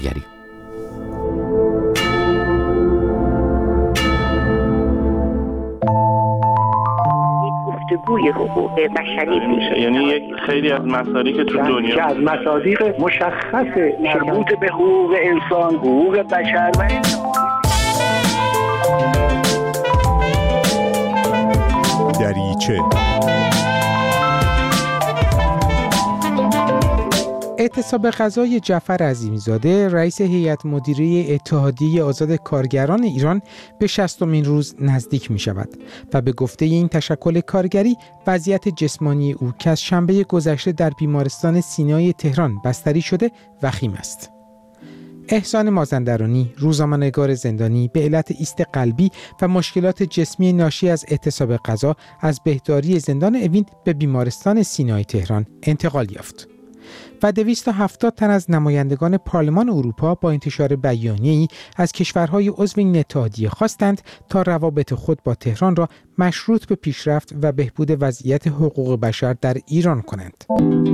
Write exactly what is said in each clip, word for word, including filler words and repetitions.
گری. گفتگوی حقوق بشری میشه، یعنی یک خیلی از مصادیق که تو دنیا که از مصادیق مشخص مربوط به حقوق انسان، حقوق بشر و دریچه. اعتصاب غذای جعفر عظیمی‌زاده رئیس هیئت مدیره اتحادیه آزاد کارگران ایران به شصتمین روز نزدیک می شود و به گفته این تشکل کارگری وضعیت جسمانی او که از شنبه گذشته در بیمارستان سینای تهران بستری شده وخیم است. احسان مازندرانی، روزنامه‌نگار زندانی، به علت ایست قلبی و مشکلات جسمی ناشی از اعتصاب غذا از بهداری زندان اوین به بیمارستان سینای تهران انتقال یافت. و دویست و هفتاد تن از نمایندگان پارلمان اروپا با انتشار بیانیه‌ای از کشورهای عضو این اتحادیه خواستند تا روابط خود با تهران را مشروط به پیشرفت و بهبود وضعیت حقوق بشر در ایران کنند.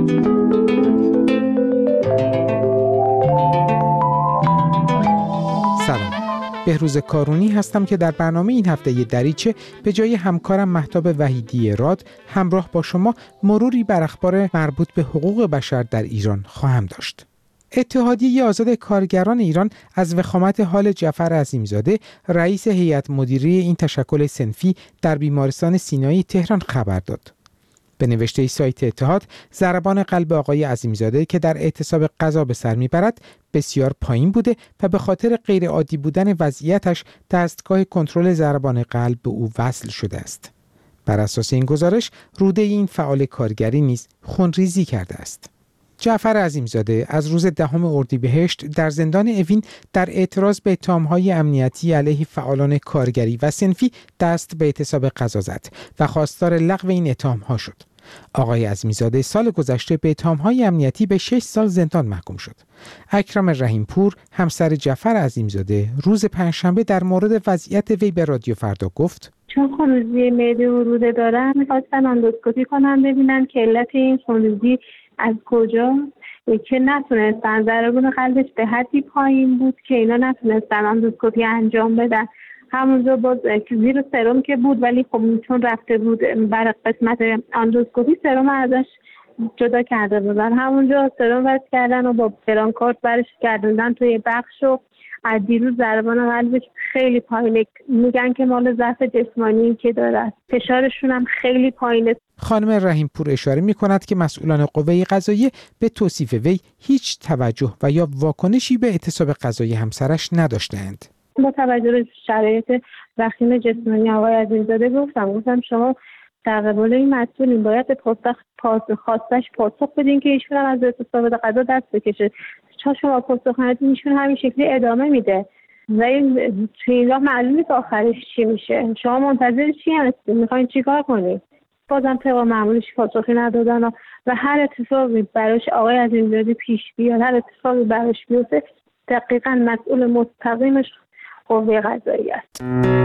سلام، بهروز کارونی هستم که در برنامه این هفته دریچه به جای همکارم مهتاب وحیدی راد همراه با شما مروری بر اخبار مربوط به حقوق بشر در ایران خواهم داشت. اتحادیه آزاد کارگران ایران از وخامت حال جعفر عظیمی‌زاده رئیس هیئت مدیره این تشکل صنفی در بیمارستان سینایی تهران خبر داد. به نوشته سایت اتحاد، ضربان قلب آقای عظیمی‌زاده که در اعتصاب غذا به سر میبرد بسیار پایین بوده و به خاطر غیر عادی بودن وضعیتش دستگاه کنترل ضربان قلب به او وصل شده است. بر اساس این گزارش روده این فعال کارگری نیز خونریزی کرده است. جعفر عظیمی‌زاده از روز دهم اردیبهشت در زندان اوین در اعتراض به اتهام‌های امنیتی علیه فعالان کارگری و صنفی دست به اعتصاب غذا زد و خواستار لغو این اتهام‌ها شد. آقای عظیمی‌زاده سال گذشته به اتهام‌های امنیتی به شش سال زندان محکوم شد. اکرم رحیم‌پور همسر جعفر عظیمی‌زاده روز پنجشنبه در مورد وضعیت وی به رادیو فردا گفت: چون خونریزی معده و روده دارم می‌خواستن اندوسکوپی کنن ببینن که علت این خونریزی از کجا، که نتونستن، ضربان قلبش به حدی پایین بود که اینا نتونستن اندوسکوپی انجام بدن. همونجا باز زیر سرم که بود، ولی خب چون رفته بود برای قسمت اندوسکوپی سرم ازش جدا کرده بودن، همونجا سرم وصل کردن و با برانکارد برش گردوندن توی بخش و از دیروز ضربان قلبش خیلی پایینه. میگن که مال ضعف جسمانی که داره، فشارشون هم خیلی پایینه. خانم رحیم‌پور اشاره می‌کند که مسئولان قوه قضاییه به توصیف وی هیچ توجه و یا واکنشی به اعتصاب غذای همسرش نداشتند. با توجه به شرایط وخیم جسمانی آقای عظیمی‌زاده گفتم گفتم شما در قبال این مسئولین باید به پاسخ خواستش پاسخ بدین که ایشون هم از اعتصاب غذا دست بکشه. چون شما پاسخ ندید ایشون همین شکلی ادامه میده و این توی این راه معلوم نیست آخرش چی میشه. شما منتظر چی هستید؟ میخواین چیکار کنید؟ بازم طبق معمولش پاسخی ندادن و, و هر اتفاقی براش آقای عظیمی‌زاده پیش بیاد، هر اتفاقی براش بیفته، دقیقاً مسئول مستقیمش قوه قضاییه است.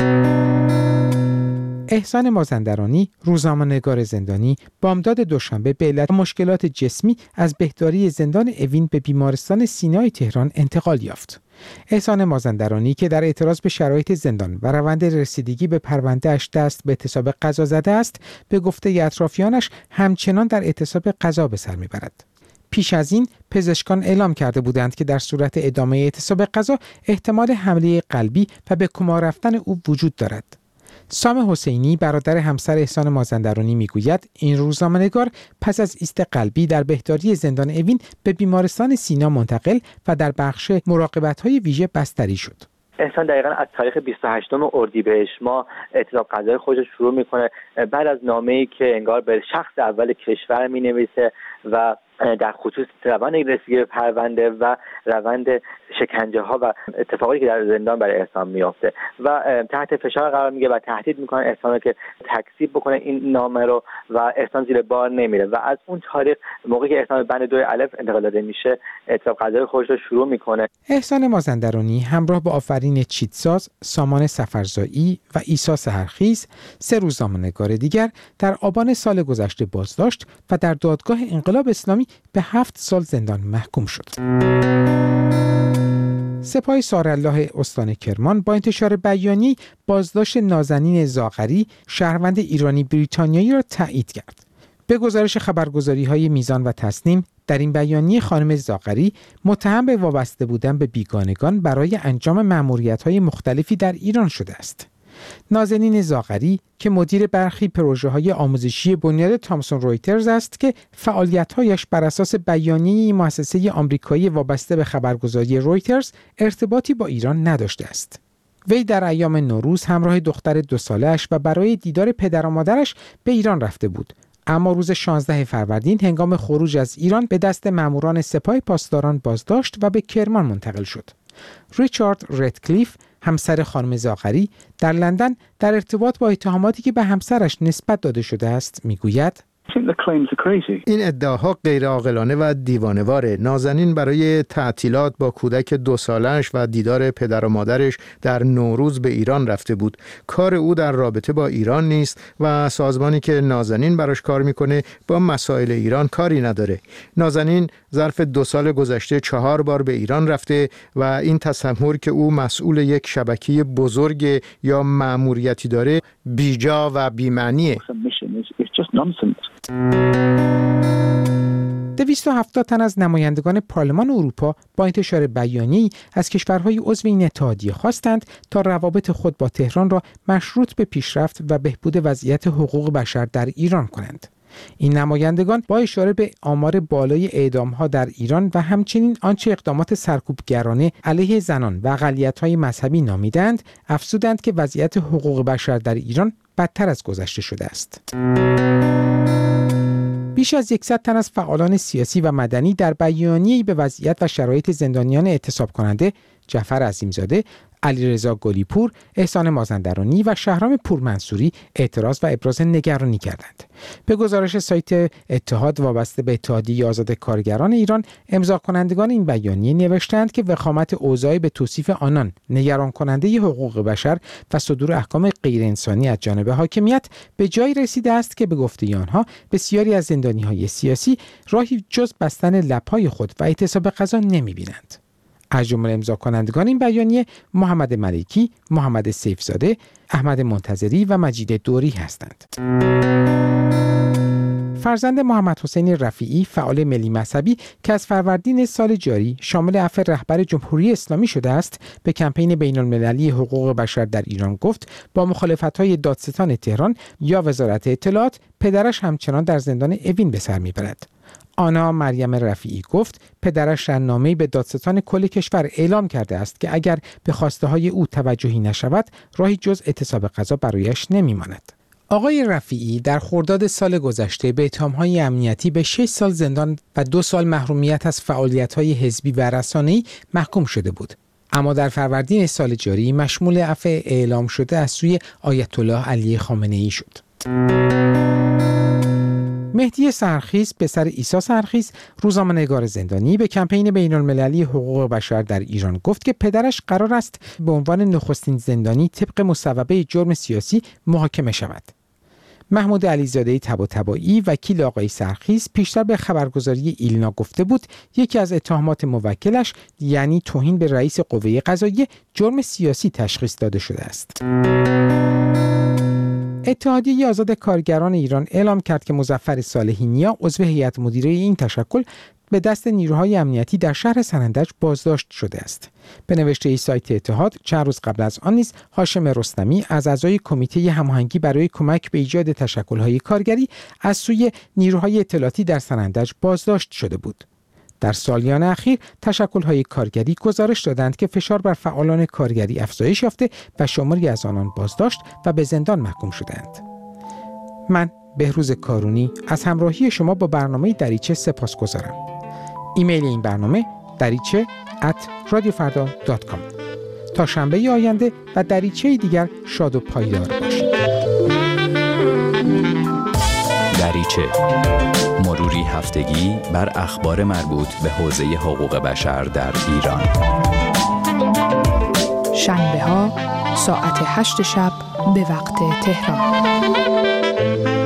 احسان مازندرانی، روزنامه‌نگار زندانی، بامداد دوشنبه به علت مشکلات جسمی از بهداری زندان اوین به بیمارستان سینای تهران انتقال یافت. احسان مازندرانی که در اعتراض به شرایط زندان و روند رسیدگی به پرونده‌اش دست به اعتصاب غذا زده است، به گفته اطرافیانش همچنان در اعتصاب غذا به سر میبرد. پیش از این پزشکان اعلام کرده بودند که در صورت ادامه اعتصاب غذا احتمال حمله قلبی و به کما رفتن او وجود دارد. سام حسینی برادر همسر احسان مازندرانی میگوید این روزنامه‌نگار پس از ایست قلبی در بهداری زندان اوین به بیمارستان سینا منتقل و در بخش مراقبت‌های ویژه بستری شد. احسان دقیقاً از تاریخ بیست و هشتم اردیبهشت ماه اعتصاب غذای خودش شروع میکنه، بعد از نامه‌ای که انگار به شخص اول کشور مینویسه و در خصوص روند رسیدگی به پرونده و روند شکنجه ها و اتفاقی که در زندان برای احسان میافته و تحت فشار قرار میگه و تهدید میکنه احسان که تکذیب بکنه این نامه رو و احسان زیر بار نمیره و از اون تاریخ موقعی که احسان بند دو الف انتقال داده میشه اعتصاب غذای خودش رو شروع میکنه. احسان مازندرانی همراه با آفرین چیتساز، سامان سفرزایی و عیسی سحرخیز سه روزنامه‌نگار دیگر در آبان سال گذشته بازداشت و در دادگاه انقلاب اسلامی به هفت سال زندان محکوم شد. سپاه سارالله استان کرمان با انتشار بیانیه‌ای بازداشت نازنین زاغری شهروند ایرانی بریتانیایی را تایید کرد. به گزارش خبرگزاری‌های میزان و تصنیم، در این بیانیه خانم زاغری متهم به وابسته بودن به بیگانگان برای انجام مأموریت‌های مختلفی در ایران شده است. نازنین زاغری که مدیر برخی پروژه‌های آموزشی بنیاد تامسون رویترز است که فعالیت‌هایش بر اساس بیانیه مؤسسه آمریکایی وابسته به خبرگزاری رویترز ارتباطی با ایران نداشته است. وی در ایام نوروز همراه دختر دو ساله‌اش و برای دیدار پدر و مادرش به ایران رفته بود، اما روز شانزده فروردین هنگام خروج از ایران به دست ماموران سپاه پاسداران بازداشت و به کرمان منتقل شد. ریچارد ردکلیف، همسر خانم زاغری، در لندن در ارتباط با اتهاماتی که به همسرش نسبت داده شده است میگوید: این ادعاها غیر عاقلانه و دیوانه‌واره. نازنین برای تعطیلات با کودک دو سالش و دیدار پدر و مادرش در نوروز به ایران رفته بود. کار او در رابطه با ایران نیست و سازمانی که نازنین براش کار میکنه با مسائل ایران کاری نداره. نازنین ظرف دو سال گذشته چهار بار به ایران رفته و این تصور که او مسئول یک شبکه بزرگ یا مأموریتی داره بیجا و بی‌معنیه. دویست و هفتاد تن از نمایندگان پارلمان اروپا با انتشار بیانیه‌ای از کشورهای عضو این اتحادیه خواستند تا روابط خود با تهران را مشروط به پیشرفت و بهبود وضعیت حقوق بشر در ایران کنند. این نمایندگان با اشاره به آمار بالای اعدام‌ها در ایران و همچنین آنچه اقدامات سرکوبگرانه علیه زنان و اقلیت‌های مذهبی نامیدند، افزودند که وضعیت حقوق بشر در ایران بدتر از گذشته شده است. بیش از صد تن از فعالان سیاسی و مدنی در بیانیه‌ای به وضعیت و شرایط زندانیان اعتصاب کننده جعفر عظیمزاده، علیرضا گلیپور، احسان مازندرانی و شهرام پورمنصوری اعتراض و ابراز نگرانی کردند. به گزارش سایت اتحاد وابسته به اتحادیه آزاد کارگران ایران، امضا کنندگان این بیانیه نوشتند که وخامت اوضاع به توصیف آنان نگران کننده حقوق بشر و صدور احکام غیر انسانی از جانب حاکمیت به جای رسیده است که به گفته آنها بسیاری از زندانی‌های سیاسی راهی جز بستن لب‌های خود و اعتصاب غذا نمی‌بینند. از جمله امضا کنندگان این بیانیه محمد ملکی، محمد سیفزاده، احمد منتظری و مجید دوری هستند. فرزند محمد حسین رفیعی، فعال ملی مذهبی که از فروردین سال جاری شامل عفو رهبر جمهوری اسلامی شده است، به کمپین بین‌المللی حقوق بشر در ایران گفت با مخالفت‌های دادستان تهران یا وزارت اطلاعات، پدرش همچنان در زندان اوین به سر می‌برد. آنا مریم رفیعی گفت پدرش در نامه‌ای به دادستان کل کشور اعلام کرده است که اگر به خواسته‌های او توجهی نشود، راهی جز اعتصاب غذا برایش نمی‌ماند. آقای رفیعی در خرداد سال گذشته به اتهام‌های امنیتی به شش سال زندان و دو سال محرومیت از فعالیت‌های حزبی و رسانه‌ای محکوم شده بود. اما در فروردین سال جاری مشمول عفو اعلام شده از سوی آیت الله علی خامنه‌ای شد. مهدی سحرخیز، پسر عیسی سحرخیز، روزنامه‌نگار زندانی، به کمپین بین‌المللی حقوق بشر در ایران گفت که پدرش قرار است به عنوان نخستین زندانی طبق مصوبه جرم سیاسی محاکمه شود. محمود علیزاده طباطبایی، وکیل آقای سحرخیز، پیشتر به خبرگزاری ایلنا گفته بود یکی از اتهامات موکلش، یعنی توهین به رئیس قوه قضاییه، جرم سیاسی تشخیص داده شده است. اتحادیه آزاد کارگران ایران اعلام کرد که مظفر صالحی نیا، عضو هیئت مدیره این تشکل، به دست نیروهای امنیتی در شهر سنندج بازداشت شده است. به نوشته سایت اتحاد، چند روز قبل از آن نیز هاشم رستمی از اعضای کمیته هماهنگی برای کمک به ایجاد تشکل‌های کارگری از سوی نیروهای اطلاعاتی در سنندج بازداشت شده بود. در سالیان اخیر تشکل‌های کارگری گزارش دادند که فشار بر فعالان کارگری افزایش یافته و شماری از آنان بازداشت و به زندان محکوم شدند. من بهروز کارونی از همراهی شما با برنامه دریچه سپاسگزارم. ایمیل این برنامه دریچه ات رادیو فردا دات کام. تا شنبه آینده و دریچه دیگر شاد و پایدار باشید. دریچه، مروری هفتگی بر اخبار مربوط به حوزه حقوق بشر در ایران. شنبه ها ساعت هشت شب به وقت تهران.